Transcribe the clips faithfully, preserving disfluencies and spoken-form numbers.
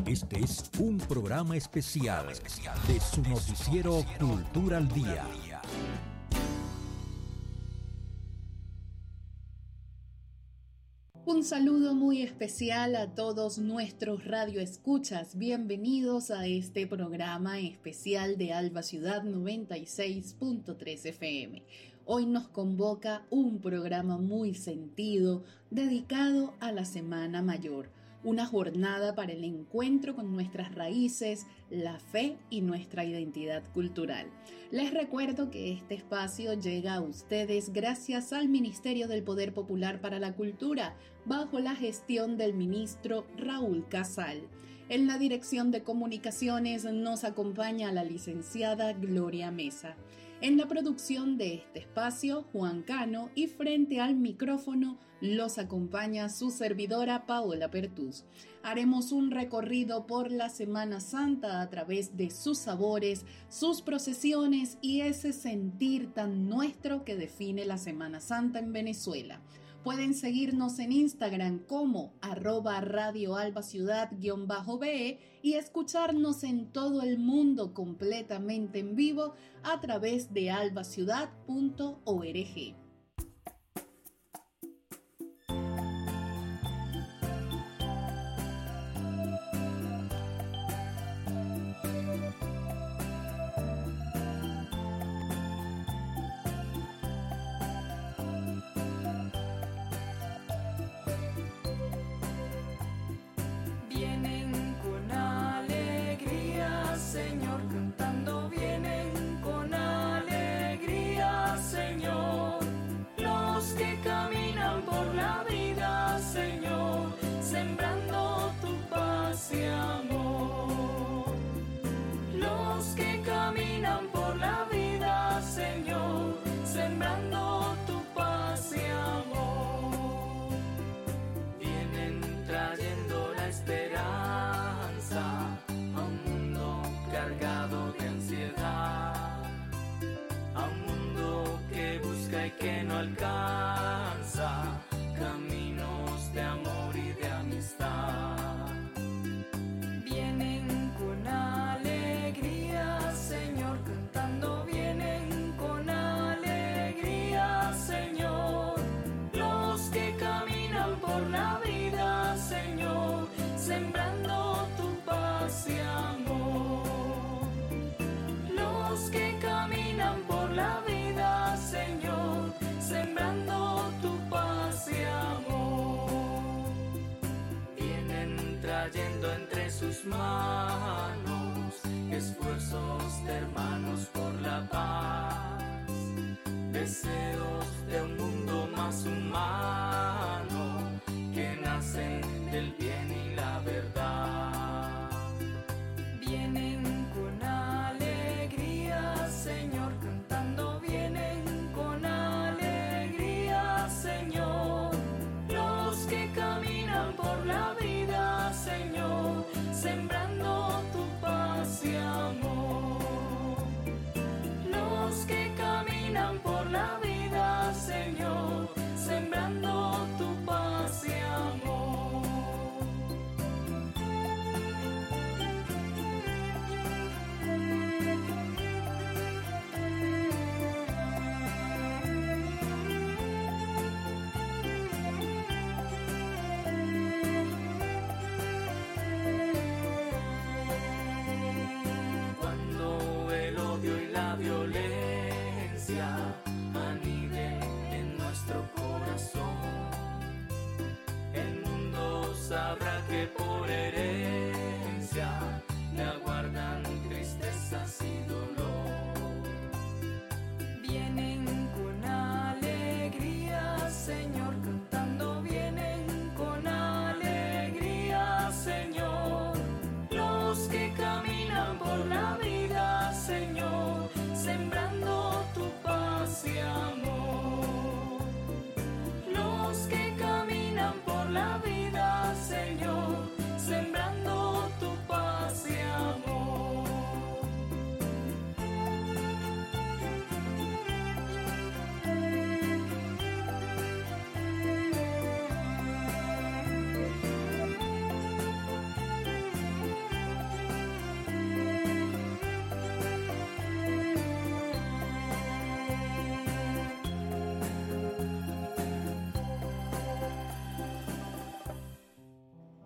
Este es un programa especial de su noticiero Cultura al Día. Un saludo muy especial a todos nuestros radioescuchas. Bienvenidos a este programa especial de Alba Ciudad noventa y seis punto tres F M. Hoy nos convoca un programa muy sentido dedicado a la Semana Mayor. Una jornada para el encuentro con nuestras raíces, la fe y nuestra identidad cultural. Les recuerdo que este espacio llega a ustedes gracias al Ministerio del Poder Popular para la Cultura, bajo la gestión del ministro Raúl Casal. En la dirección de comunicaciones nos acompaña la licenciada Gloria Mesa. En la producción de este espacio, Juan Cano, y frente al micrófono los acompaña su servidora Paola Pertús. Haremos un recorrido por la Semana Santa a través de sus sabores, sus procesiones y ese sentir tan nuestro que define la Semana Santa en Venezuela. Pueden seguirnos en Instagram como arroba Radio Alba Ciudad guión bajo be y escucharnos en todo el mundo completamente en vivo a través de alba ciudad punto org. Que no alcanza caminos de amor y de amistad. Vienen con alegría, Señor, cantando, vienen con alegría, Señor. Los que caminan por la vida, Señor, sembrando tu paz y amor. Los que caminan por la vida, Señor, sembrando tu paz y amor. Vienen trayendo entre sus manos esfuerzos de hermanos por la paz, deseos de un mundo más humano que nacen del bien y la verdad. Vienen con alegría, Señor, cantando, vienen con alegría, Señor. Los que caminan por la vida, Señor, sembrando tu paz y amor. Los que caminan por la vida,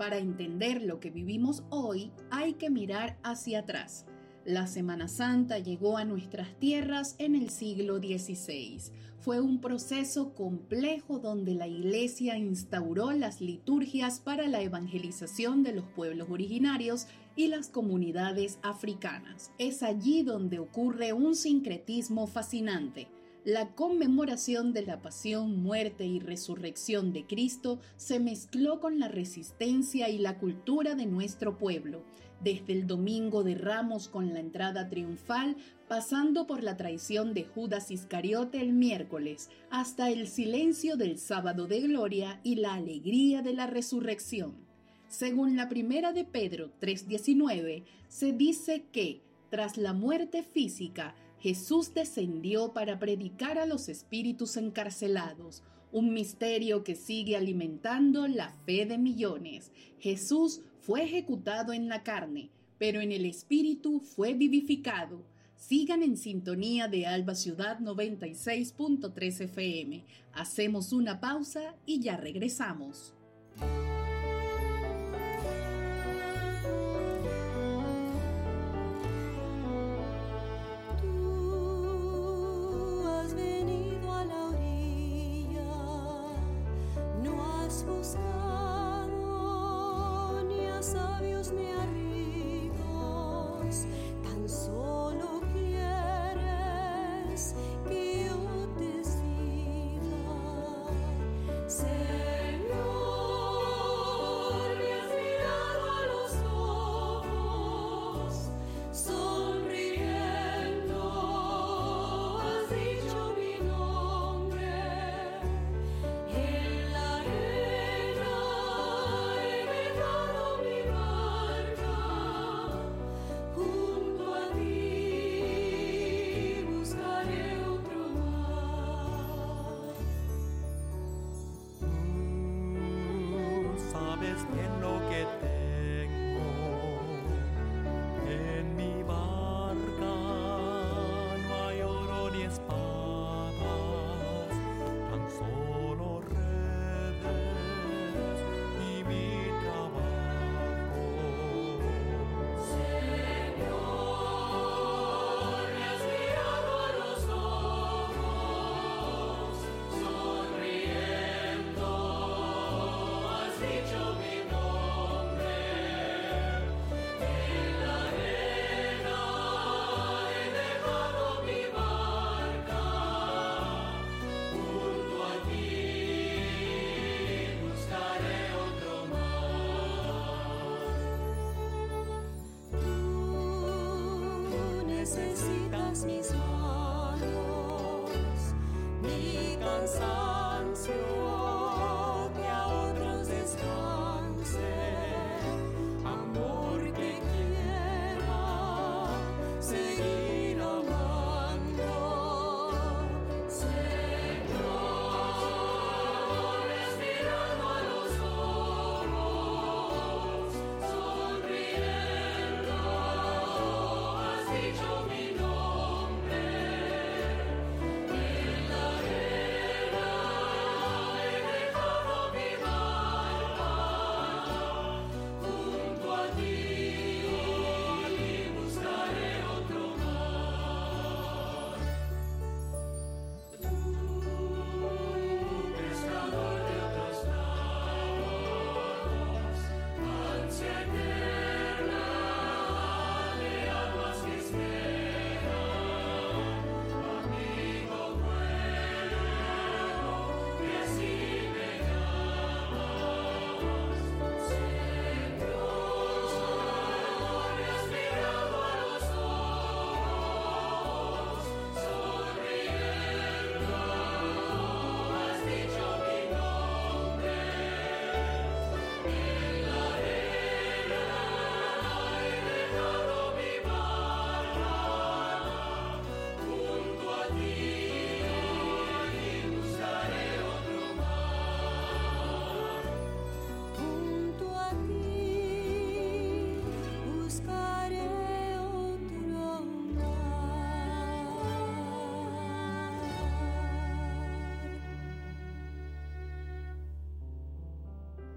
Para entender lo que vivimos hoy, hay que mirar hacia atrás. La Semana Santa llegó a nuestras tierras en el siglo dieciséis. Fue un proceso complejo donde la Iglesia instauró las liturgias para la evangelización de los pueblos originarios y las comunidades africanas. Es allí donde ocurre un sincretismo fascinante. La conmemoración de la pasión, muerte y resurrección de Cristo se mezcló con la resistencia y la cultura de nuestro pueblo, desde el Domingo de Ramos con la entrada triunfal, pasando por la traición de Judas Iscariote el miércoles, hasta el silencio del Sábado de Gloria y la alegría de la resurrección. Según la primera de Pedro tres diecinueve, se dice que, tras la muerte física, Jesús descendió para predicar a los espíritus encarcelados, un misterio que sigue alimentando la fe de millones. Jesús fue ejecutado en la carne, pero en el espíritu fue vivificado. Sigan en sintonía de Alba Ciudad noventa y seis punto tres F M. Hacemos una pausa y ya regresamos.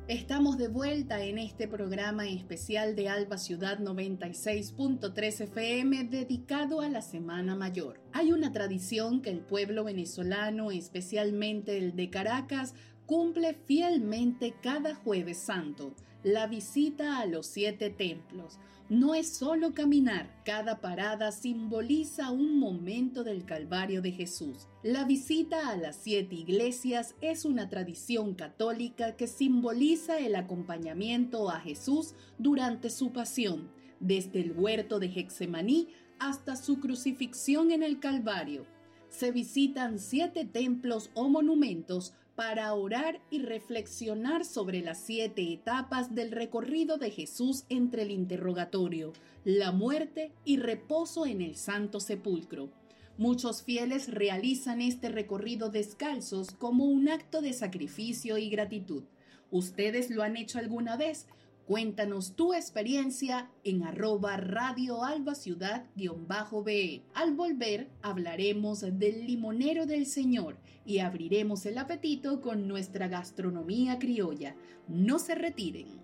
Estamos de vuelta en este programa especial de Alba Ciudad noventa y seis punto tres F M dedicado a la Semana Mayor. Hay una tradición que el pueblo venezolano, especialmente el de Caracas, cumple fielmente cada Jueves Santo: la visita a los siete templos. No es solo caminar, cada parada simboliza un momento del Calvario de Jesús. La visita a las siete iglesias es una tradición católica que simboliza el acompañamiento a Jesús durante su pasión, desde el huerto de Getsemaní hasta su crucifixión en el Calvario. Se visitan siete templos o monumentos para orar y reflexionar sobre las siete etapas del recorrido de Jesús entre el interrogatorio, la muerte y reposo en el Santo Sepulcro. Muchos fieles realizan este recorrido descalzos como un acto de sacrificio y gratitud. ¿Ustedes lo han hecho alguna vez? Cuéntanos tu experiencia en arroba Radio Alba Ciudad guión bajo B E. Al volver hablaremos del limonero del Señor y abriremos el apetito con nuestra gastronomía criolla. No se retiren.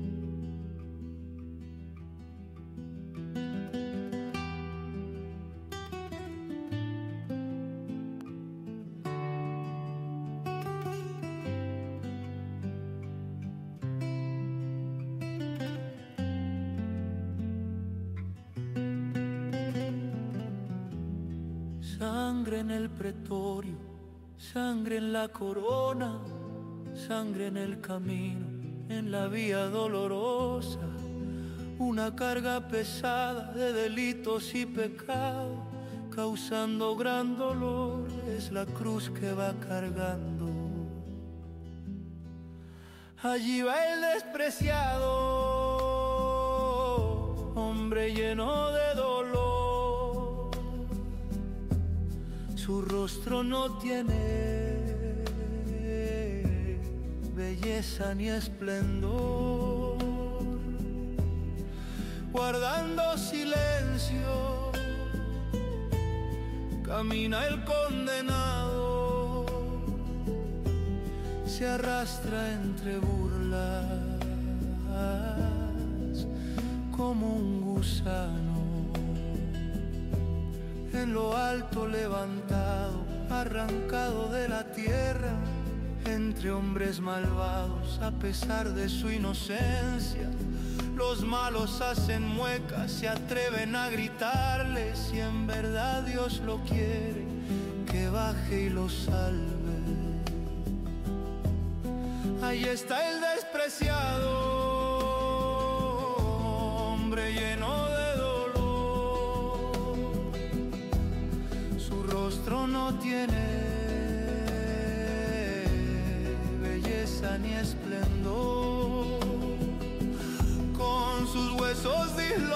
Sangre en el pretorio, sangre en la corona, sangre en el camino, en la vía dolorosa. Una carga pesada de delitos y pecado, causando gran dolor, es la cruz que va cargando. Allí va el despreciado, hombre lleno de dolor. Su rostro no tiene belleza ni esplendor. Guardando silencio, camina el condenado. Se arrastra entre burlas como un gusano. En lo alto levantado, arrancado de la tierra, entre hombres malvados, a pesar de su inocencia, los malos hacen muecas, se atreven a gritarle. Si en verdad Dios lo quiere, que baje y lo salve. Ahí está el despreciado, hombre lleno de rostro no tiene belleza ni esplendor. Con sus huesos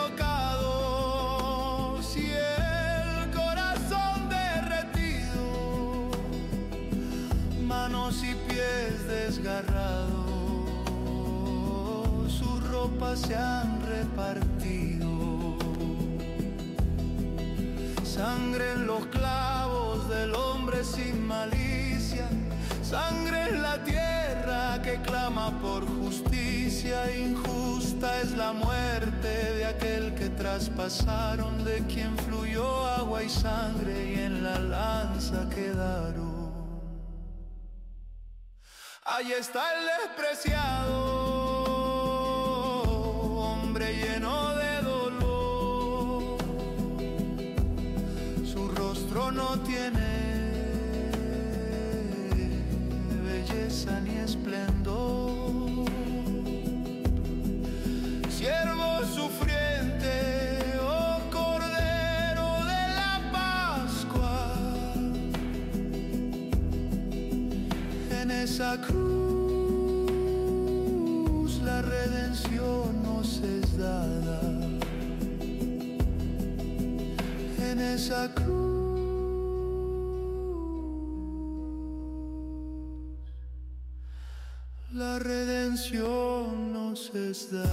dislocados y el corazón derretido, manos y pies desgarrados, sus ropas se han repartido. Sangre en los clavos del hombre sin malicia, sangre en la tierra que clama por justicia. Injusta es la muerte de aquel que traspasaron, de quien fluyó agua y sangre y en la lanza quedaron. Ahí está el despreciado, hombre lleno de no tiene belleza ni esplendor. Siervo sufriente, oh Cordero de la Pascua, en esa cruz la redención nos es dada. En esa cruz la redención nos es dada.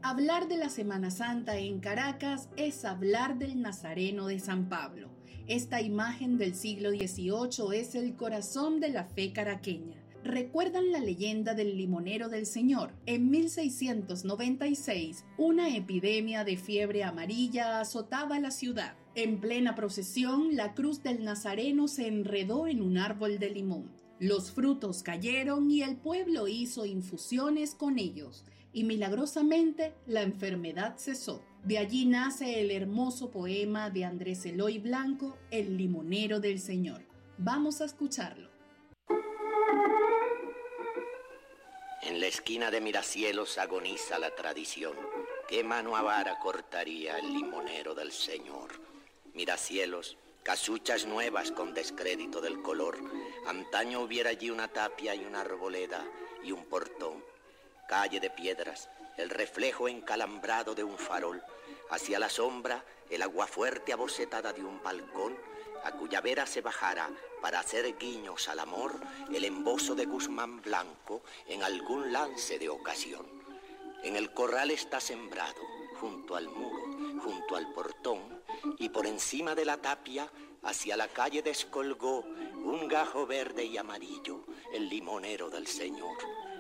Hablar de la Semana Santa en Caracas es hablar del Nazareno de San Pablo. Esta imagen del siglo dieciocho es el corazón de la fe caraqueña. ¿Recuerdan la leyenda del limonero del Señor? En mil seiscientos noventa y seis, una epidemia de fiebre amarilla azotaba la ciudad. En plena procesión, la cruz del Nazareno se enredó en un árbol de limón. Los frutos cayeron y el pueblo hizo infusiones con ellos, y milagrosamente la enfermedad cesó. De allí nace el hermoso poema de Andrés Eloy Blanco, El limonero del Señor. Vamos a escucharlo. En la esquina de Miracielos agoniza la tradición. ¿Qué mano avara cortaría el limonero del Señor? Miracielos, casuchas nuevas con descrédito del color. Antaño hubiera allí una tapia y una arboleda y un portón. Calle de piedras, el reflejo encalambrado de un farol. Hacia la sombra, el aguafuerte abocetada de un balcón, a cuya vera se bajara, para hacer guiños al amor, el embozo de Guzmán Blanco en algún lance de ocasión. En el corral está sembrado, junto al muro, junto al portón, y por encima de la tapia, hacia la calle descolgó un gajo verde y amarillo, el limonero del Señor.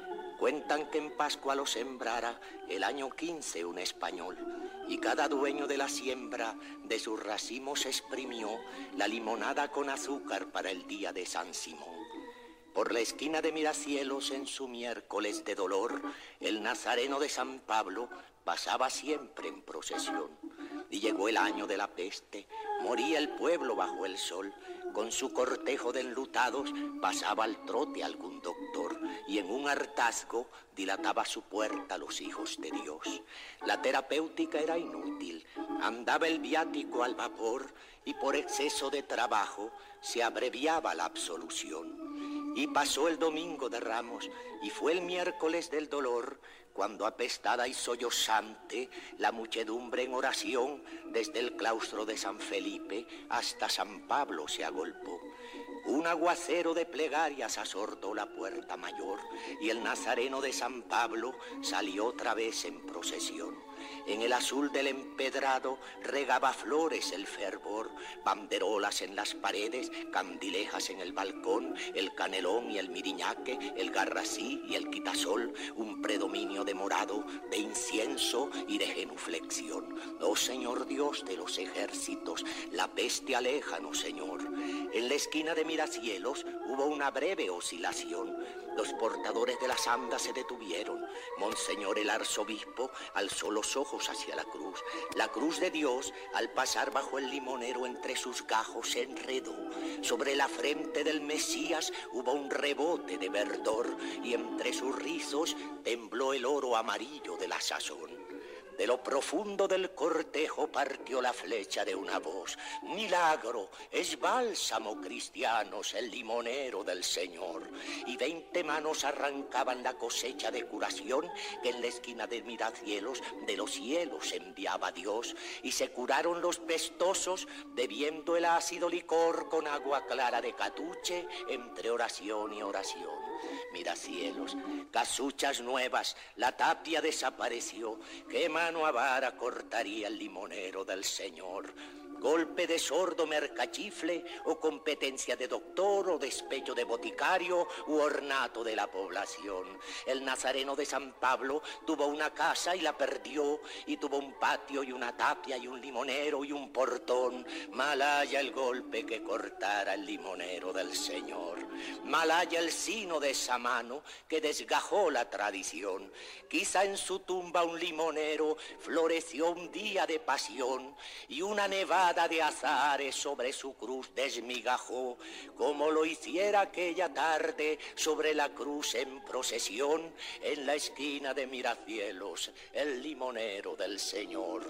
Cuentan que en Pascua lo sembrara el año quince un español, y cada dueño de la siembra de sus racimos exprimió la limonada con azúcar para el día de San Simón. Por la esquina de Miracielos en su miércoles de dolor, el Nazareno de San Pablo pasaba siempre en procesión. Y llegó el año de la peste, moría el pueblo bajo el sol. Con su cortejo de enlutados pasaba al trote algún doctor, y en un hartazgo dilataba su puerta los hijos de Dios. La terapéutica era inútil, andaba el viático al vapor, y por exceso de trabajo se abreviaba la absolución. Y pasó el domingo de Ramos, y fue el miércoles del dolor, cuando apestada y sollozante la muchedumbre en oración desde el claustro de San Felipe hasta San Pablo se agolpó. Un aguacero de plegarias asordó la puerta mayor y el Nazareno de San Pablo salió otra vez en procesión. En el azul del empedrado regaba flores el fervor, banderolas en las paredes, candilejas en el balcón, el canelón y el miriñaque, el garrasí y el quitasol, un predominio de morado, de incienso y de genuflexión. Oh Señor Dios de los ejércitos, la peste aléjanos, Señor. En la esquina de Miracielos hubo una breve oscilación. Los portadores de las andas se detuvieron. Monseñor el arzobispo alzó los ojos hacia la cruz. La cruz de Dios, al pasar bajo el limonero entre sus gajos, se enredó. Sobre la frente del Mesías hubo un rebote de verdor y entre sus rizos tembló el oro amarillo de la sazón. De lo profundo del cortejo partió la flecha de una voz. Milagro, es bálsamo, cristianos, el limonero del Señor. Y veinte manos arrancaban la cosecha de curación que en la esquina de Miracielos de los cielos enviaba Dios. Y se curaron los pestosos bebiendo el ácido licor con agua clara de catuche entre oración y oración. Miracielos, casuchas nuevas, la tapia desapareció. ¿Qué mano avara cortaría el limonero del Señor? Golpe de sordo mercachifle o competencia de doctor o despecho de boticario u ornato de la población. El Nazareno de San Pablo tuvo una casa y la perdió, y tuvo un patio y una tapia y un limonero y un portón. Mal haya el golpe que cortara el limonero del Señor. Mal haya el sino de esa mano que desgajó la tradición. Quizá en su tumba un limonero floreció un día de pasión y una nevada de azahares sobre su cruz desmigajó, como lo hiciera aquella tarde sobre la cruz en procesión en la esquina de Miracielos, el limonero del Señor.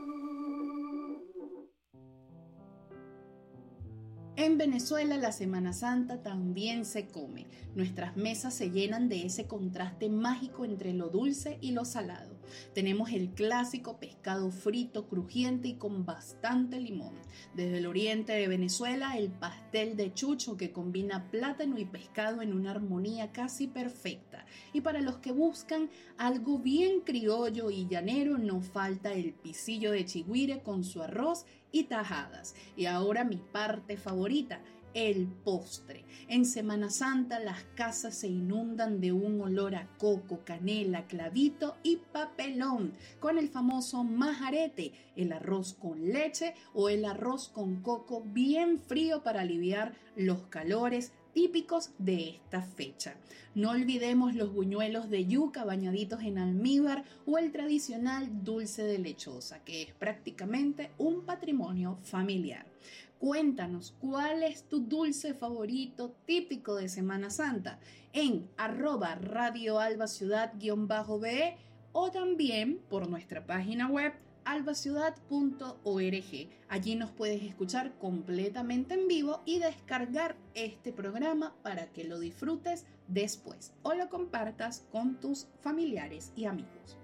En Venezuela la Semana Santa también se come. Nuestras mesas se llenan de ese contraste mágico entre lo dulce y lo salado. Tenemos el clásico pescado frito, crujiente y con bastante limón. Desde el oriente de Venezuela, el pastel de chucho que combina plátano y pescado en una armonía casi perfecta. Y para los que buscan algo bien criollo y llanero, no falta el pisillo de chigüire con su arroz y tajadas. Y ahora mi parte favorita, el postre. En Semana Santa las casas se inundan de un olor a coco, canela, clavito y papelón, con el famoso majarete, el arroz con leche o el arroz con coco bien frío para aliviar los calores típicos de esta fecha. No olvidemos los buñuelos de yuca bañaditos en almíbar o el tradicional dulce de lechosa, que es prácticamente un patrimonio familiar. Cuéntanos, ¿cuál es tu dulce favorito típico de Semana Santa? En arroba Radio Alba Ciudad guión bajo be o también por nuestra página web albaciudad punto org. Allí nos puedes escuchar completamente en vivo y descargar este programa para que lo disfrutes después o lo compartas con tus familiares y amigos.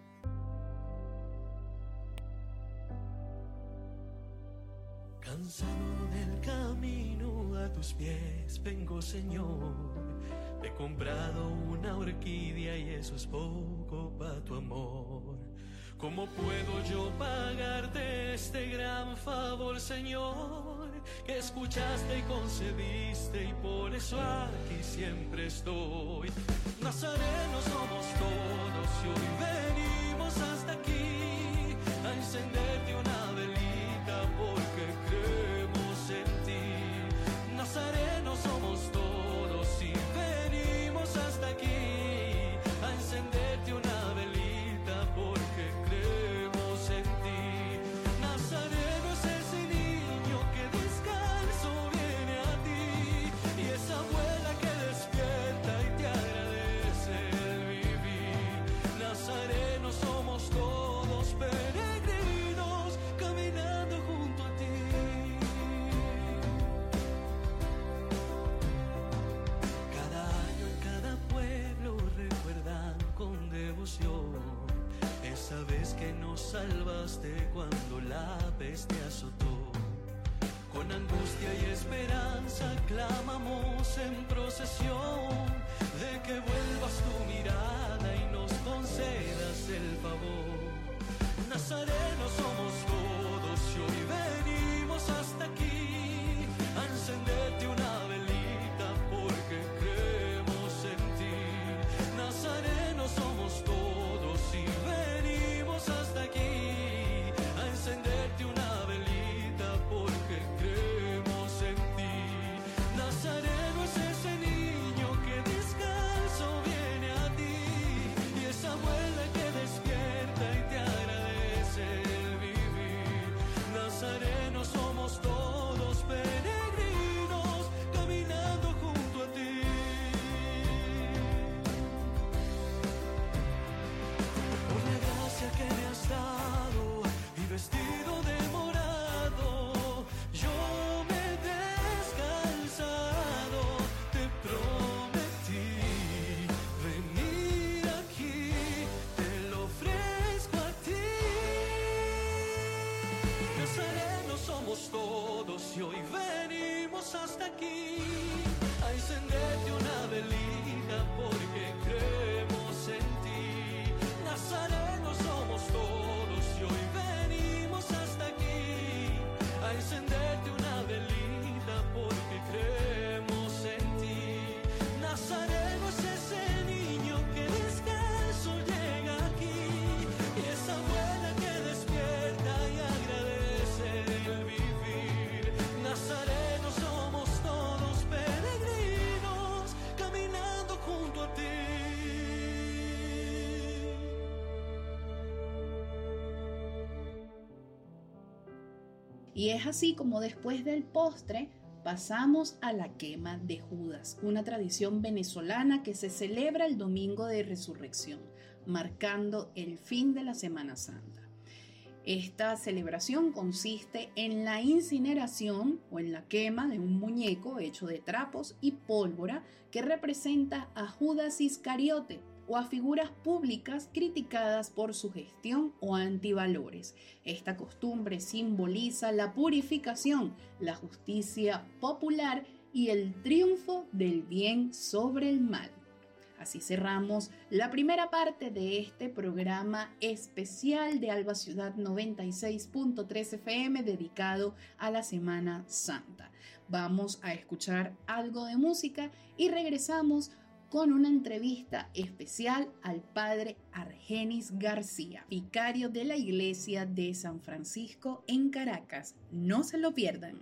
Cansado del camino a tus pies vengo, Señor. He comprado una orquídea y eso es poco para tu amor. ¿Cómo puedo yo pagarte este gran favor, Señor? Que escuchaste y concediste y por eso aquí siempre estoy. Nazarenos somos todos y hoy venimos hasta aquí a encenderte una velita porque creemos en ti. Nazarenos somos todos y venimos hasta aquí a encenderte una velita porque creemos en ti. Nazareno es ese niño que descalzo viene a ti y esa abuela que despierta y te agradece el vivir. Nazareno somos todos peregrinos caminando junto a ti. Cada año en cada pueblo recuerdan con devoción esa vez que nos salvaste cuando la peste azotó. Con angustia y esperanza clamamos en procesión de que vuelvas tu mirada y nos concedas el favor. Nazarenos somos todos y hoy venimos hasta aquí a encenderte una velita porque creemos en ti. Nazarenos somos todos y venimos hasta aquí a encenderte una velita porque creemos en ti. Nazareno es ese niño que descalzo viene a ti y esa abuela que despierta y te agradece el vivir. Nazareno somos todos peregrinos caminando junto a ti. Por la gracia que me has dado y vestido de morado, yo me he descalzado, te prometí venir aquí, te lo ofrezco a ti. Nazarenos somos todos y hoy venimos hasta aquí a encenderte una velita porque creemos en ti. Nazarenos somos todos y hoy venimos hasta aquí a encenderte una velita porque creemos en ti. Nazareno es ese niño que descalzo llega aquí y esa abuela que despierta y agradece el vivir. Nazareno somos todos peregrinos caminando junto a ti. Y es así como después del postre pasamos a la quema de Judas, una tradición venezolana que se celebra el domingo de resurrección, marcando el fin de la Semana Santa. Esta celebración consiste en la incineración o en la quema de un muñeco hecho de trapos y pólvora que representa a Judas Iscariote, o a figuras públicas criticadas por su gestión o antivalores. Esta costumbre simboliza la purificación, la justicia popular y el triunfo del bien sobre el mal. Así cerramos la primera parte de este programa especial de Alba Ciudad noventa y seis punto tres F M dedicado a la Semana Santa. Vamos a escuchar algo de música y regresamos con una entrevista especial al padre Argenis García, vicario de la Iglesia de San Francisco en Caracas. No se lo pierdan.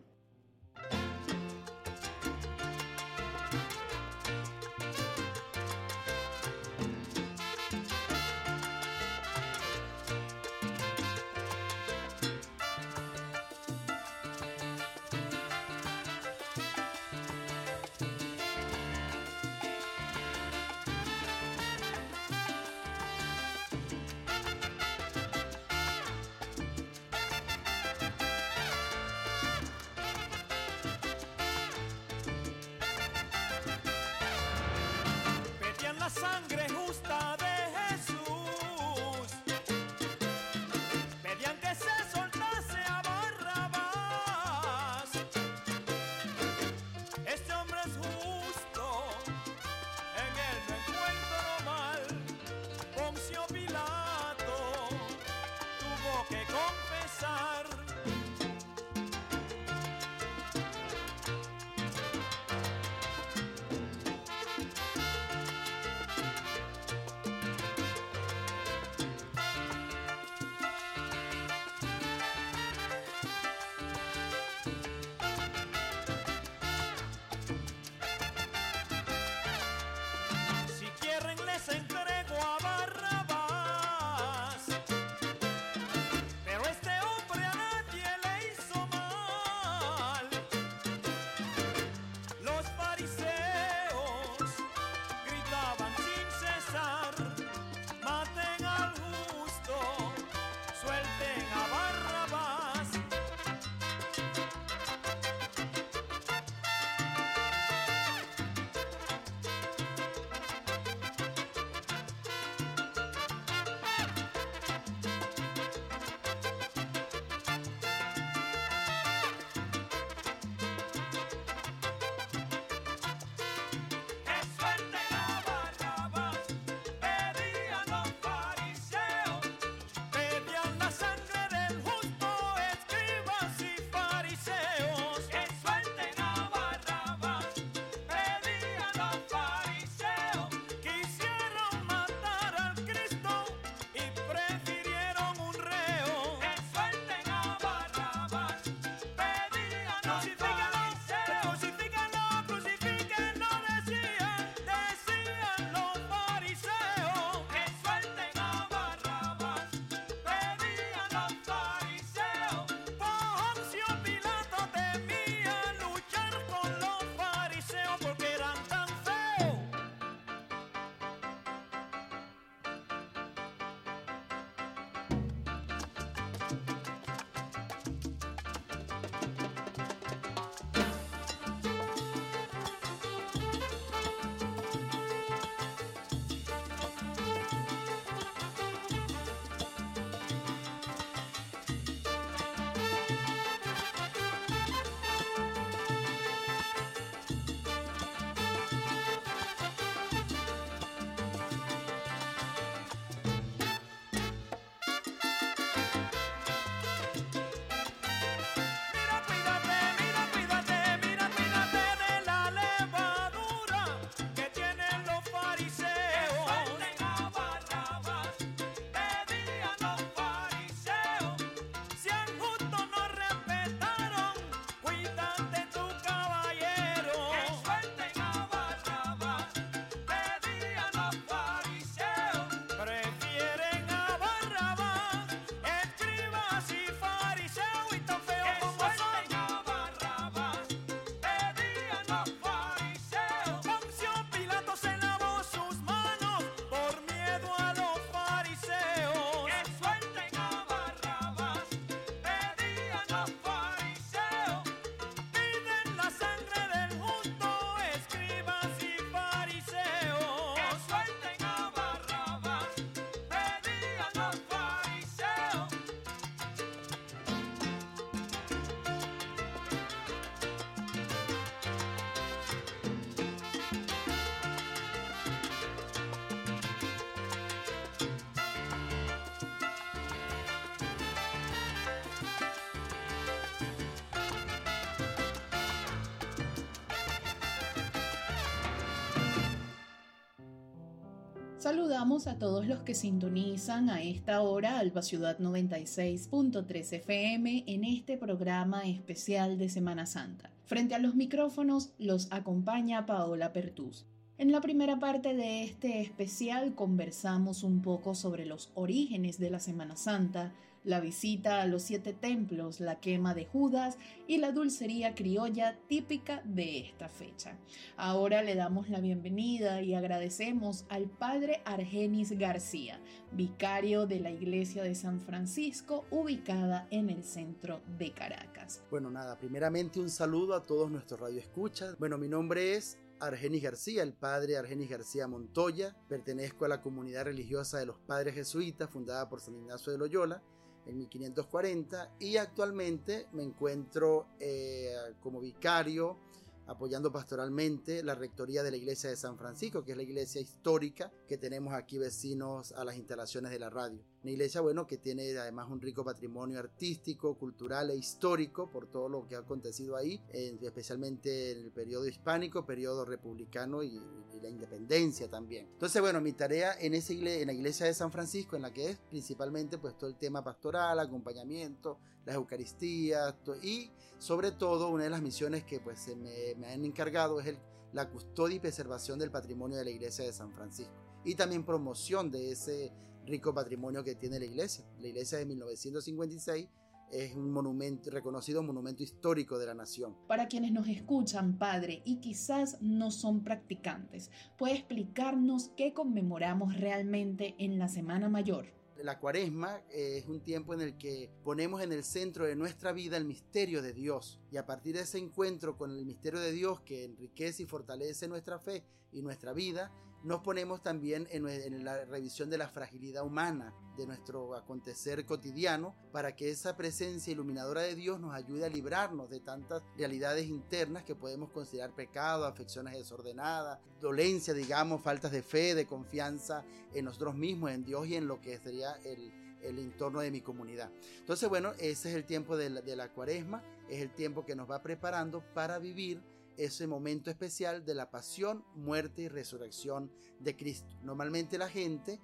Saludamos a todos los que sintonizan a esta hora Alba Ciudad noventa y seis punto tres F M en este programa especial de Semana Santa. Frente a los micrófonos los acompaña Paola Pertús. En la primera parte de este especial conversamos un poco sobre los orígenes de la Semana Santa, la visita a los siete templos, la quema de Judas y la dulcería criolla típica de esta fecha. Ahora le damos la bienvenida y agradecemos al padre Argenis García, vicario de la Iglesia de San Francisco, ubicada en el centro de Caracas. Bueno, nada, primeramente un saludo a todos nuestros radioescuchas. Bueno, mi nombre es Argenis García, el padre Argenis García Montoya. Pertenezco a la comunidad religiosa de los padres jesuitas, fundada por San Ignacio de Loyola en mil quinientos cuarenta, y actualmente me encuentro eh, como vicario apoyando pastoralmente la rectoría de la iglesia de San Francisco, que es la iglesia histórica que tenemos aquí vecinos a las instalaciones de la radio. Una iglesia, bueno, que tiene además un rico patrimonio artístico, cultural e histórico por todo lo que ha acontecido ahí, eh, especialmente en el periodo hispánico, periodo republicano y, y la independencia también. Entonces, bueno, mi tarea en, esa iglesia, en la iglesia de San Francisco, en la que es principalmente pues todo el tema pastoral, acompañamiento, las Eucaristías y sobre todo una de las misiones que pues se me, me han encargado es el, la custodia y preservación del patrimonio de la iglesia de San Francisco y también promoción de ese rico patrimonio que tiene la iglesia. La iglesia de mil novecientos cincuenta y seis es un monumento, reconocido monumento histórico de la nación. Para quienes nos escuchan, padre, y quizás no son practicantes, ¿puede explicarnos qué conmemoramos realmente en la Semana Mayor? La Cuaresma es un tiempo en el que ponemos en el centro de nuestra vida el misterio de Dios, y a partir de ese encuentro con el misterio de Dios que enriquece y fortalece nuestra fe y nuestra vida, nos ponemos también en, en la revisión de la fragilidad humana, de nuestro acontecer cotidiano, para que esa presencia iluminadora de Dios nos ayude a librarnos de tantas realidades internas que podemos considerar pecado, afecciones desordenadas, dolencia, digamos, faltas de fe, de confianza en nosotros mismos, en Dios y en lo que sería el, el entorno de mi comunidad. Entonces, bueno, ese es el tiempo de la, de la Cuaresma, es el tiempo que nos va preparando para vivir ese momento especial de la pasión, muerte y resurrección de Cristo. Normalmente la gente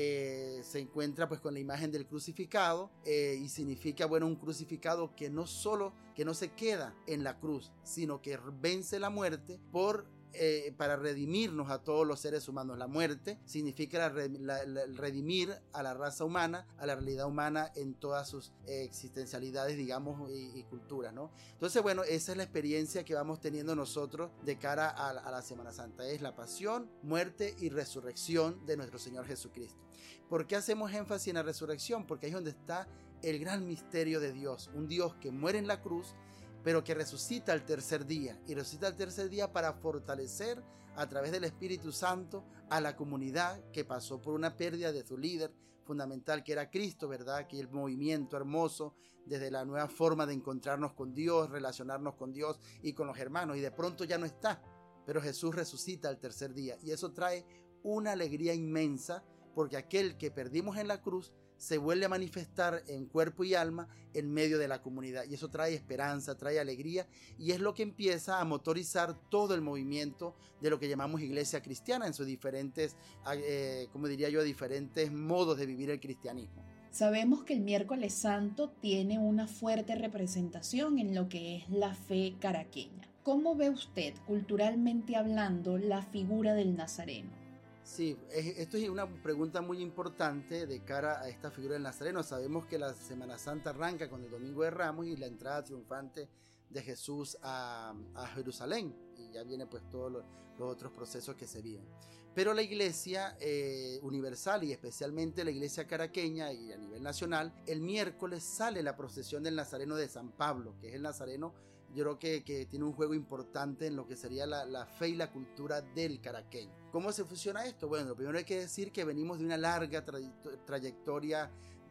eh, se encuentra pues con la imagen del crucificado eh, y significa, bueno, un crucificado que no solo, que no se queda en la cruz, sino que vence la muerte por Eh, para redimirnos a todos los seres humanos. La muerte significa la, la, la, redimir a la raza humana, a la realidad humana en todas sus eh, existencialidades, digamos, y, y culturas, ¿no? Entonces, bueno, esa es la experiencia que vamos teniendo nosotros de cara a, a la Semana Santa. Es la pasión, muerte y resurrección de nuestro Señor Jesucristo. ¿Por qué hacemos énfasis en la resurrección? Porque ahí es donde está el gran misterio de Dios. Un Dios que muere en la cruz, pero que resucita al tercer día, y resucita al tercer día para fortalecer a través del Espíritu Santo a la comunidad que pasó por una pérdida de su líder fundamental, que era Cristo, ¿verdad? Aquel movimiento hermoso desde la nueva forma de encontrarnos con Dios, relacionarnos con Dios y con los hermanos, y de pronto ya no está, pero Jesús resucita al tercer día, y eso trae una alegría inmensa, porque aquel que perdimos en la cruz se vuelve a manifestar en cuerpo y alma en medio de la comunidad, y eso trae esperanza, trae alegría, y es lo que empieza a motorizar todo el movimiento de lo que llamamos iglesia cristiana en sus diferentes, eh, como diría yo, diferentes modos de vivir el cristianismo. Sabemos que el miércoles santo tiene una fuerte representación en lo que es la fe caraqueña. ¿Cómo ve usted, culturalmente hablando, la figura del Nazareno? Sí, esto es una pregunta muy importante de cara a esta figura del Nazareno. Sabemos que la Semana Santa arranca con el Domingo de Ramos y la entrada triunfante de Jesús a, a Jerusalén, y ya viene pues todos los, los otros procesos que se viven. Pero la iglesia eh, universal, y especialmente la iglesia caraqueña y a nivel nacional, el miércoles sale la procesión del Nazareno de San Pablo, que es el Nazareno, yo creo que, que tiene un juego importante en lo que sería la, la fe y la cultura del caraqueño. ¿Cómo se fusiona esto? Bueno, lo primero hay que decir que venimos de una larga tra- trayectoria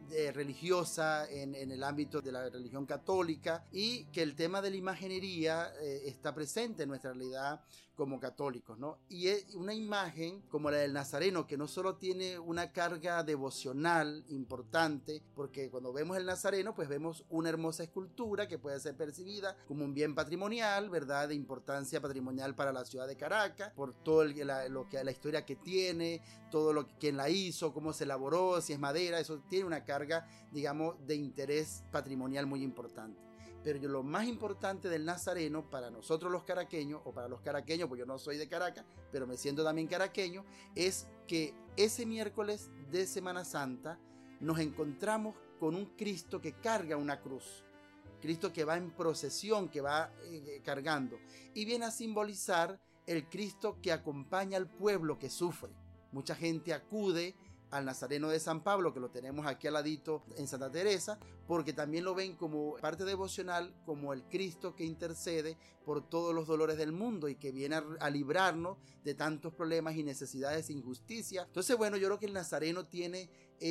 eh, religiosa en, en el ámbito de la religión católica, y que el tema de la imaginería eh, está presente en nuestra realidad como católicos, ¿no? Y es una imagen como la del Nazareno, que no solo tiene una carga devocional importante, porque cuando vemos el Nazareno, pues vemos una hermosa escultura que puede ser percibida como un bien patrimonial, ¿verdad? De importancia patrimonial para la ciudad de Caracas, por todo el, la, lo que, la historia que tiene, todo lo que quien la hizo, cómo se elaboró, si es madera, eso tiene una carga, digamos, de interés patrimonial muy importante. Pero yo, lo más importante del Nazareno para nosotros los caraqueños, o para los caraqueños, porque yo no soy de Caracas, pero me siento también caraqueño, es que ese miércoles de Semana Santa nos encontramos con un Cristo que carga una cruz. Cristo que va en procesión, que va eh, cargando. Y viene a simbolizar el Cristo que acompaña al pueblo que sufre. Mucha gente acude al Nazareno de San Pablo, que lo tenemos aquí al ladito en Santa Teresa, porque también lo ven como parte devocional, como el Cristo que intercede por todos los dolores del mundo y que viene a, a librarnos de tantos problemas y necesidades e injusticia. Entonces, bueno, yo creo que el Nazareno tiene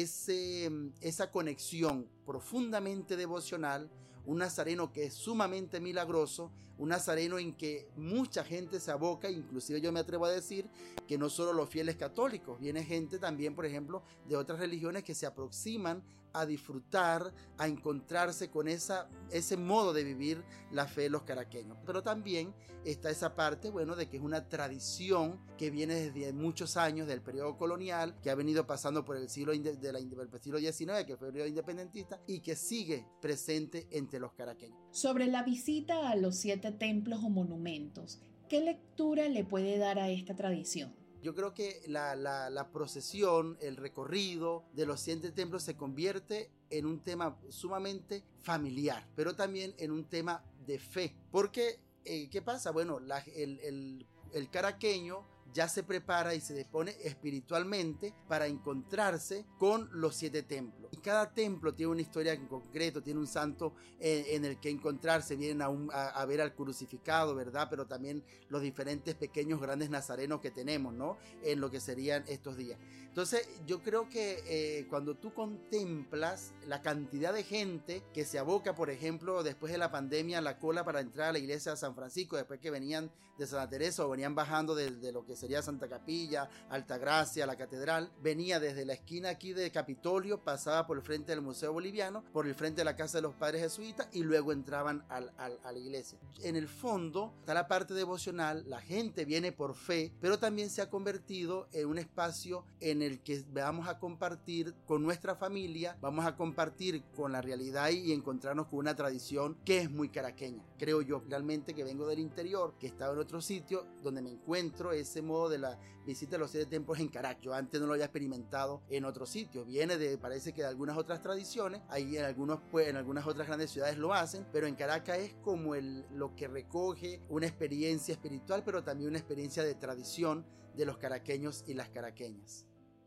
ese, esa conexión profundamente devocional, un Nazareno que es sumamente milagroso, un Nazareno en que mucha gente se aboca, inclusive yo me atrevo a decir que no solo los fieles católicos, viene gente también, por ejemplo, de otras religiones que se aproximan a disfrutar, a encontrarse con esa, ese modo de vivir la fe de los caraqueños. Pero también está esa parte, bueno, de que es una tradición que viene desde muchos años del periodo colonial, que ha venido pasando por el siglo, de la, del siglo diecinueve, que fue el periodo independentista, y que sigue presente entre los caraqueños. Sobre la visita a los siete templos o monumentos, ¿qué lectura le puede dar a esta tradición? Yo creo que la, la, la procesión, el recorrido de los siete templos se convierte en un tema sumamente familiar, pero también en un tema de fe. Porque, eh, ¿qué pasa? Bueno, la, el, el, el caraqueño ya se prepara y se dispone espiritualmente para encontrarse con los siete templos. Y cada templo tiene una historia en concreto, tiene un santo en, en el que encontrarse, vienen a, un, a, a ver al crucificado, ¿verdad? Pero también los diferentes pequeños grandes nazarenos que tenemos, ¿no? En lo que serían estos días. Entonces, yo creo que eh, cuando tú contemplas la cantidad de gente que se aboca, por ejemplo, después de la pandemia, la cola para entrar a la iglesia de San Francisco, después que venían de Santa Teresa o venían bajando de, de lo que sería Santa Capilla, Altagracia, la catedral, venía desde la esquina aquí de Capitolio, pasaba por el frente del Museo Boliviano, por el frente de la Casa de los Padres Jesuitas y luego entraban al, al, a la iglesia. En el fondo está la parte devocional, la gente viene por fe, pero también se ha convertido en un espacio en el que vamos a compartir con nuestra familia, vamos a compartir con la realidad y encontrarnos con una tradición que es muy caraqueña. Creo yo realmente que vengo del interior, que estaba en otro sitio donde me encuentro ese modo de la visita a los siete templos en Caracas. Yo antes no lo había experimentado en otros sitios. Viene de, parece que de algunas otras tradiciones, ahí en, algunos, pues, en algunas otras grandes ciudades lo hacen, pero en Caracas es como el, lo que recoge una experiencia espiritual, pero también una experiencia de tradición de los caraqueños y las caraqueñas.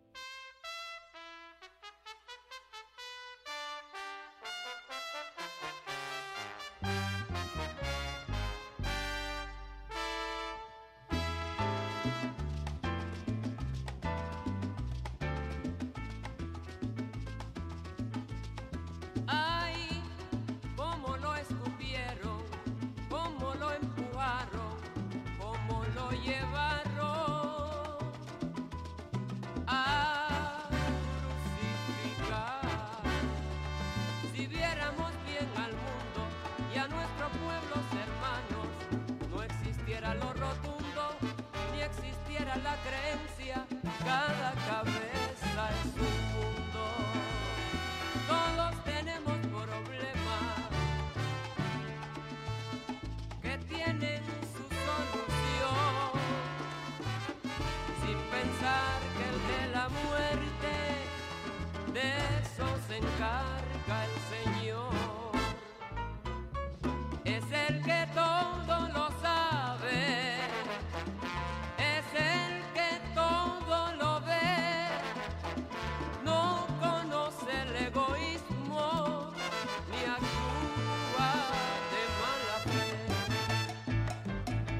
La creencia, cada cabeza es un mundo. Todos tenemos problemas que tienen su solución, sin pensar que el de la muerte, de eso se encarga el Señor. Es el que todo lo sabe.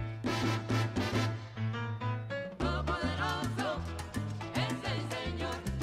Señor.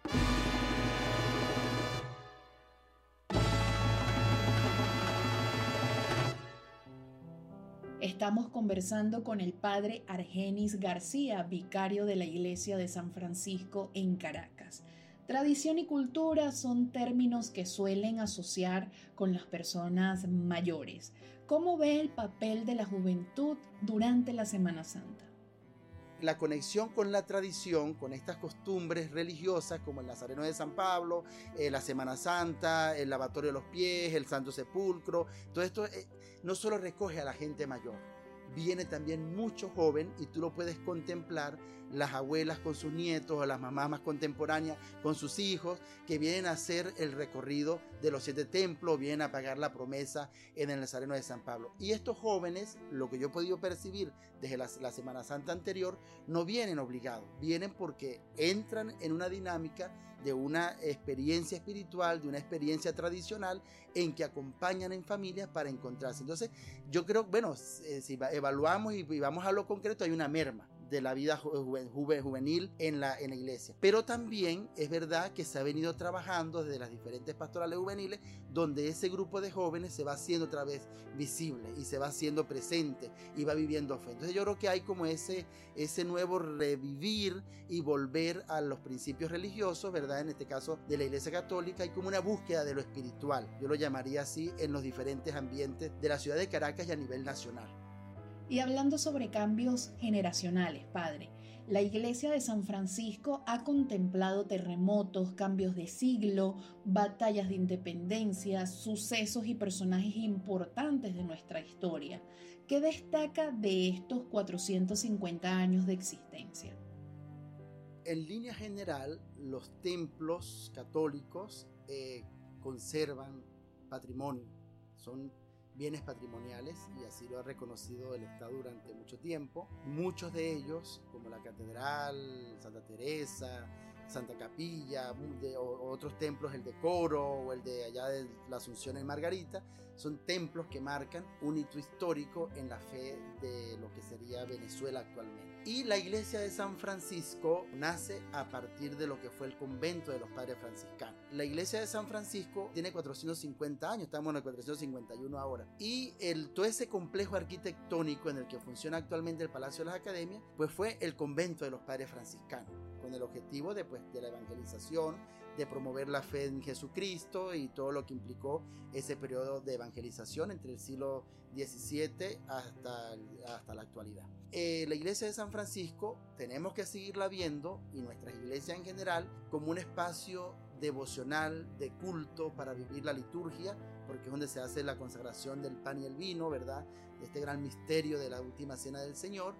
Estamos conversando con el padre Argenis García, vicario de la Iglesia de San Francisco en Caracas. Tradición y cultura son términos que suelen asociar con las personas mayores. ¿Cómo ve el papel de la juventud durante la Semana Santa? La conexión con la tradición, con estas costumbres religiosas como el Nazareno de San Pablo, eh, la Semana Santa, el lavatorio de los pies, el Santo Sepulcro, todo esto eh, no solo recoge a la gente mayor, viene también mucho joven y tú lo puedes contemplar, las abuelas con sus nietos o las mamás más contemporáneas con sus hijos que vienen a hacer el recorrido de los siete templos, vienen a pagar la promesa en el Nazareno de San Pablo. Y estos jóvenes, lo que yo he podido percibir desde la, la Semana Santa anterior, no vienen obligados, vienen porque entran en una dinámica de una experiencia espiritual, de una experiencia tradicional en que acompañan en familias para encontrarse. Entonces yo creo, bueno, eh, si evaluamos y, y vamos a lo concreto, hay una merma de la vida juven, juven, juvenil en la, en la iglesia. Pero también es verdad que se ha venido trabajando desde las diferentes pastorales juveniles, donde ese grupo de jóvenes se va haciendo otra vez visible y se va haciendo presente y va viviendo fe. Entonces yo creo que hay como ese, ese nuevo revivir y volver a los principios religiosos, ¿verdad? En este caso de la Iglesia Católica, hay como una búsqueda de lo espiritual, yo lo llamaría así, en los diferentes ambientes de la ciudad de Caracas y a nivel nacional. Y hablando sobre cambios generacionales, padre, la Iglesia de San Francisco ha contemplado terremotos, cambios de siglo, batallas de independencia, sucesos y personajes importantes de nuestra historia. ¿Qué destaca de estos cuatrocientos cincuenta años de existencia? En línea general, los templos católicos eh, conservan patrimonio, son bienes patrimoniales y así lo ha reconocido el Estado durante mucho tiempo. Muchos de ellos, como la Catedral, Santa Teresa, Santa Capilla, de, o, otros templos, el de Coro o el de allá de la Asunción en Margarita, son templos que marcan un hito histórico en la fe de lo que sería Venezuela actualmente. Y la iglesia de San Francisco nace a partir de lo que fue el convento de los padres franciscanos. La iglesia de San Francisco tiene cuatrocientos cincuenta años, estamos en el cuatrocientos cincuenta y uno ahora. Y el, todo ese complejo arquitectónico en el que funciona actualmente el Palacio de las Academias, pues fue el convento de los padres franciscanos, con el objetivo de, pues, de la evangelización, de promover la fe en Jesucristo y todo lo que implicó ese periodo de evangelización entre el siglo diecisiete hasta, hasta la actualidad. Eh, la iglesia de San Francisco tenemos que seguirla viendo, y nuestras iglesias en general, como un espacio devocional, de culto para vivir la liturgia, porque es donde se hace la consagración del pan y el vino, ¿verdad? De este gran misterio de la última cena del Señor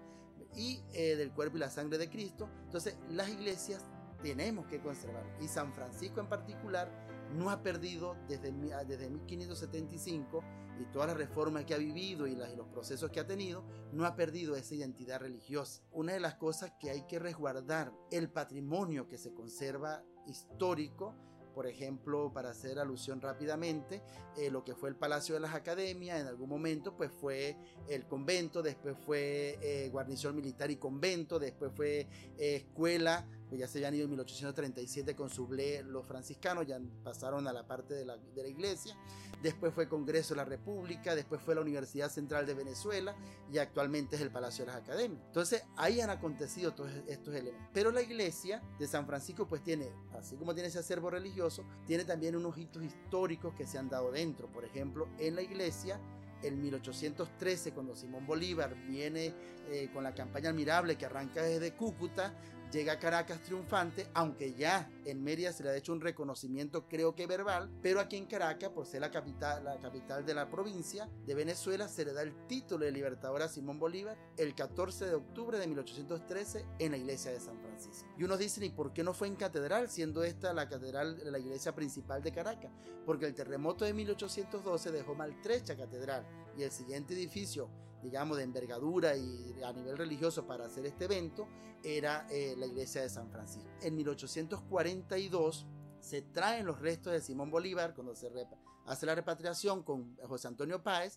y eh, del cuerpo y la sangre de Cristo. Entonces las iglesias tenemos que conservarlo, y San Francisco en particular no ha perdido desde, desde mil quinientos setenta y cinco y toda la reforma que ha vivido y, las, y los procesos que ha tenido, no ha perdido esa identidad religiosa. Una de las cosas que hay que resguardar, el patrimonio que se conserva histórico. Por ejemplo, para hacer alusión rápidamente, eh, lo que fue el Palacio de las Academias en algún momento pues fue el convento, después fue eh, guarnición militar y convento, después fue eh, escuela, pues ya se habían ido en mil ochocientos treinta y siete con Sublé los franciscanos, ya pasaron a la parte de la, de la iglesia, después fue Congreso de la República, después fue la Universidad Central de Venezuela y actualmente es el Palacio de las Academias. Entonces ahí han acontecido todos estos elementos, pero la iglesia de San Francisco pues tiene, así como tiene ese acervo religioso, tiene también unos hitos históricos que se han dado dentro. Por ejemplo, en la iglesia en mil ochocientos trece, cuando Simón Bolívar viene eh, con la campaña admirable que arranca desde Cúcuta, llega a Caracas triunfante, aunque ya en Mérida se le ha hecho un reconocimiento, creo que verbal, pero aquí en Caracas, por ser la capital, la capital de la provincia de Venezuela, se le da el título de libertador a Simón Bolívar el catorce de octubre de mil ochocientos trece en la iglesia de San Francisco. Y unos dicen, ¿y por qué no fue en catedral, siendo esta la catedral de la iglesia principal de Caracas? Porque el terremoto de mil ochocientos doce dejó maltrecha catedral, y el siguiente edificio, digamos, de envergadura y a nivel religioso para hacer este evento era eh, la iglesia de San Francisco. En mil ochocientos cuarenta y dos se traen los restos de Simón Bolívar cuando se hace la repatriación con José Antonio Páez,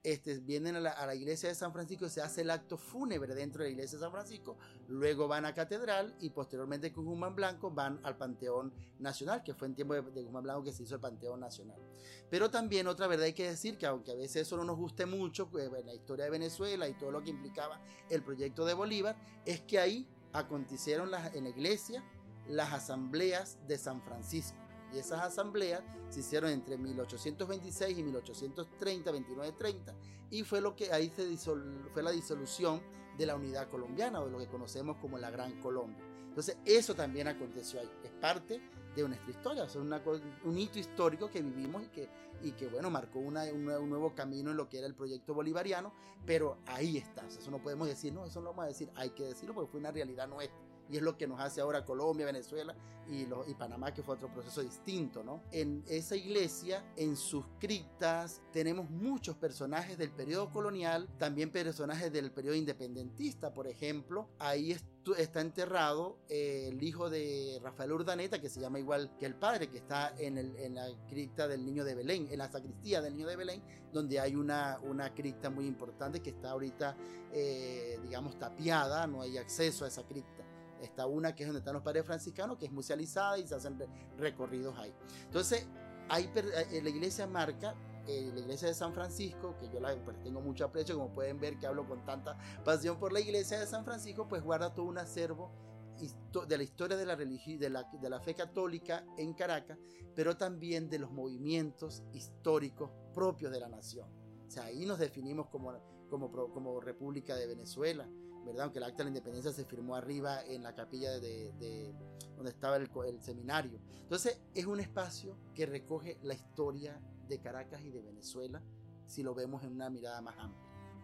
este, vienen a la, a la iglesia de San Francisco, se hace el acto fúnebre dentro de la iglesia de San Francisco, luego van a Catedral y posteriormente con Guzmán Blanco van al Panteón Nacional, que fue en tiempo de, de Guzmán Blanco que se hizo el Panteón Nacional. Pero también otra verdad hay que decir que aunque a veces eso no nos guste mucho, pues, en la historia de Venezuela y todo lo que implicaba el proyecto de Bolívar, es que ahí acontecieron las, en la iglesia las asambleas de San Francisco. Y esas asambleas se hicieron entre mil ochocientos veintiséis y mil ochocientos treinta, veintinueve treinta, y fue lo que ahí se disol, fue la disolución de la unidad colombiana, o de lo que conocemos como la Gran Colombia. Entonces eso también aconteció ahí, es parte de nuestra historia, o sea, una, un hito histórico que vivimos y que, y que bueno, marcó una, una, un nuevo camino en lo que era el proyecto bolivariano, pero ahí está, o sea, eso no podemos decir, no, eso no lo vamos a decir, hay que decirlo porque fue una realidad nuestra. Y es lo que nos hace ahora Colombia, Venezuela y, los, y Panamá, que fue otro proceso distinto, ¿no? En esa iglesia, en sus criptas, tenemos muchos personajes del periodo colonial, también personajes del periodo independentista, por ejemplo. Ahí está enterrado eh, el hijo de Rafael Urdaneta, que se llama igual que el padre, que está en, el, en la cripta del Niño de Belén, en la sacristía del Niño de Belén, donde hay una, una cripta muy importante que está ahorita, eh, digamos, tapiada, no hay acceso a esa cripta. Está una que es donde están los padres franciscanos, que es musealizada y se hacen recorridos ahí. Entonces, hay, la iglesia marca, eh, la iglesia de San Francisco, que yo la, pues, tengo mucho aprecio, como pueden ver que hablo con tanta pasión por la iglesia de San Francisco, pues guarda todo un acervo de la historia de la, religi- de la, de la fe católica en Caracas, pero también de los movimientos históricos propios de la nación. O sea, ahí nos definimos como, como, como República de Venezuela, ¿verdad? Aunque el acta de la independencia se firmó arriba en la capilla de, de donde estaba el, el seminario. Entonces es un espacio que recoge la historia de Caracas y de Venezuela, si lo vemos en una mirada más amplia.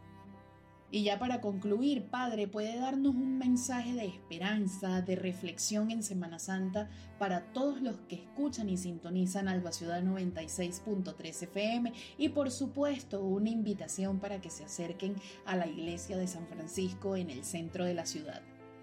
Y ya para concluir, Padre, ¿puede darnos un mensaje de esperanza, de reflexión en Semana Santa para todos los que escuchan y sintonizan Alba Ciudad noventa y seis punto tres F M? Y por supuesto, una invitación para que se acerquen a la iglesia de San Francisco en el centro de la ciudad.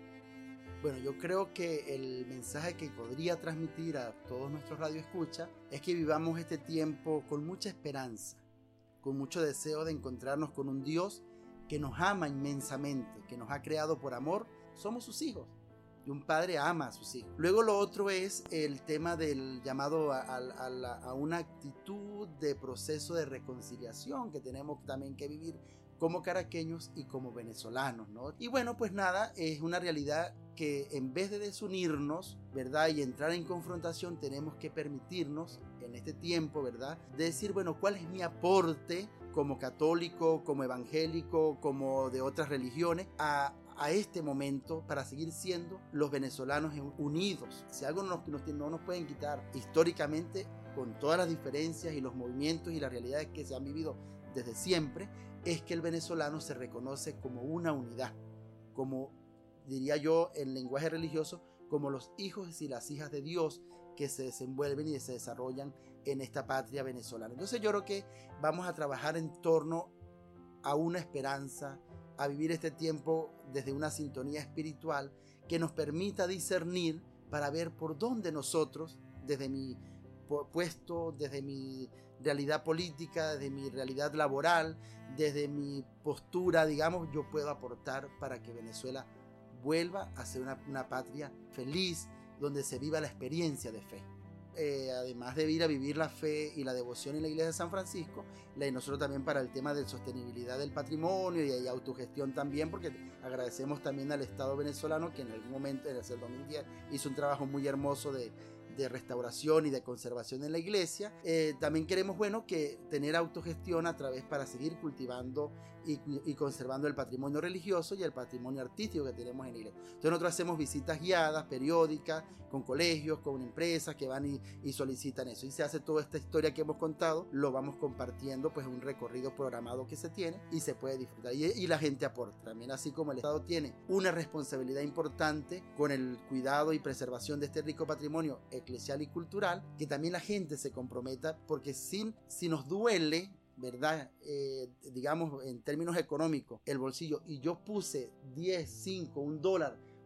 Bueno, yo creo que el mensaje que podría transmitir a todos nuestros radioescuchas es que vivamos este tiempo con mucha esperanza, con mucho deseo de encontrarnos con un Dios que nos ama inmensamente, que nos ha creado por amor. Somos sus hijos y un padre ama a sus hijos. Luego lo otro es el tema del llamado a, a, a, a una actitud de proceso de reconciliación que tenemos también que vivir como caraqueños y como venezolanos, ¿no? Y bueno, pues nada, es una realidad que en vez de desunirnos, ¿verdad? Y entrar en confrontación, tenemos que permitirnos en este tiempo, ¿verdad? De decir, bueno, ¿cuál es mi aporte como católico, como evangélico, como de otras religiones a, a este momento para seguir siendo los venezolanos unidos? Si algo no nos, no nos pueden quitar históricamente, con todas las diferencias y los movimientos y las realidades que se han vivido desde siempre, es que el venezolano se reconoce como una unidad, como diría yo en lenguaje religioso, como los hijos y las hijas de Dios que se desenvuelven y se desarrollan en esta patria venezolana. Entonces yo creo que vamos a trabajar en torno a una esperanza, a vivir este tiempo desde una sintonía espiritual que nos permita discernir para ver por dónde nosotros, desde mi puesto, desde mi realidad política, desde mi realidad laboral, desde mi postura, digamos, yo puedo aportar para que Venezuela vuelva a ser una, una patria feliz, donde se viva la experiencia de fe. Eh, además de ir a vivir la fe y la devoción en la iglesia de San Francisco, la, y nosotros también para el tema de sostenibilidad del patrimonio y, y autogestión también, porque agradecemos también al Estado venezolano que en algún momento, en el dos mil diez, hizo un trabajo muy hermoso de de restauración y de conservación en la iglesia. Eh, también queremos, bueno, que tener autogestión a través para seguir cultivando y, y conservando el patrimonio religioso y el patrimonio artístico que tenemos en la iglesia. Entonces nosotros hacemos visitas guiadas, periódicas, con colegios, con empresas que van y, y solicitan eso. Y se hace toda esta historia que hemos contado, lo vamos compartiendo, pues un recorrido programado que se tiene y se puede disfrutar. Y, y la gente aporta. También así como el Estado tiene una responsabilidad importante con el cuidado y preservación de este rico patrimonio eclesial y cultural, que también la gente se comprometa, porque sin, si nos duele, ¿verdad? Eh, digamos en términos económicos, el bolsillo, y yo puse diez, cinco, un dólar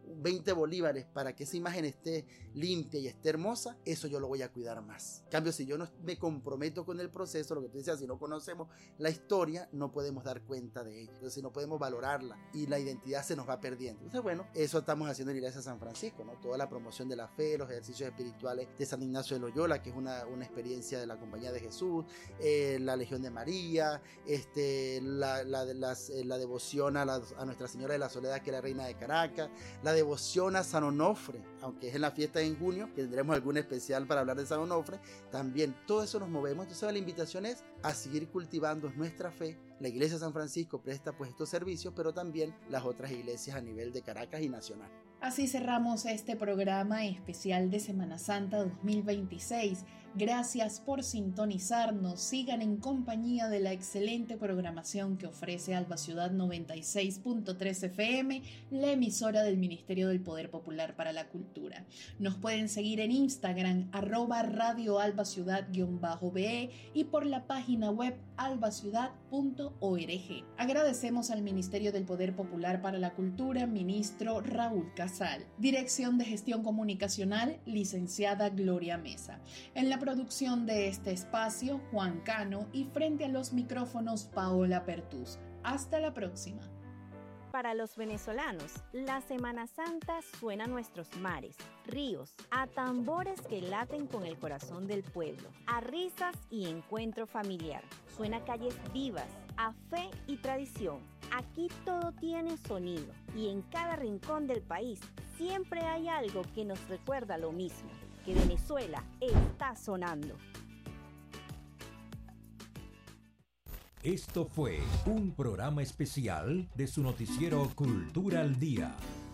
veinte bolívares para que esa imagen esté limpia y esté hermosa, eso yo lo voy a cuidar más. En cambio, si yo no me comprometo con el proceso, lo que te decía, si no conocemos la historia, no podemos dar cuenta de ella. Entonces, no podemos valorarla y la identidad se nos va perdiendo. Entonces, bueno, eso estamos haciendo en la Iglesia de San Francisco, ¿no? Toda la promoción de la fe, los ejercicios espirituales de San Ignacio de Loyola, que es una, una experiencia de la Compañía de Jesús, eh, la Legión de María, este, la, la, las, eh, la devoción a, la, a Nuestra Señora de la Soledad, que es la Reina de Caracas, la devoción a San Onofre, aunque es en la fiesta en junio, que tendremos algún especial para hablar de San Onofre, también todo eso nos movemos. Entonces la invitación es a seguir cultivando nuestra fe. La Iglesia de San Francisco presta pues estos servicios, pero también las otras iglesias a nivel de Caracas y nacional. Así cerramos este programa especial de Semana Santa dos mil veintiséis. Gracias por sintonizarnos. Sigan en compañía de la excelente programación que ofrece Alba Ciudad noventa y seis punto tres F M, la emisora del Ministerio del Poder Popular para la Cultura. Nos pueden seguir en Instagram, arroba Radio Alba Ciudad-be y por la página web albaciudad punto org. Agradecemos al Ministerio del Poder Popular para la Cultura, ministro Raúl Casal. Dirección de Gestión Comunicacional, licenciada Gloria Mesa. En la producción de este espacio, Juan Cano, y frente a los micrófonos, Paola Pertús. Hasta la próxima. Para los venezolanos, la Semana Santa suena a nuestros mares, ríos, a tambores que laten con el corazón del pueblo, a risas y encuentro familiar. Suena a calles vivas, a fe y tradición. Aquí todo tiene sonido y en cada rincón del país siempre hay algo que nos recuerda lo mismo, que Venezuela está sonando. Esto fue un programa especial de su noticiero Cultura al Día.